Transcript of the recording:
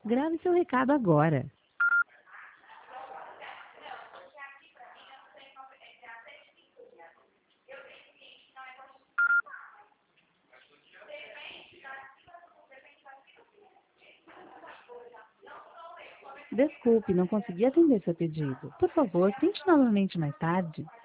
Grave seu recado agora. Desculpe, não consegui atender seu pedido. Por favor, tente novamente mais tarde.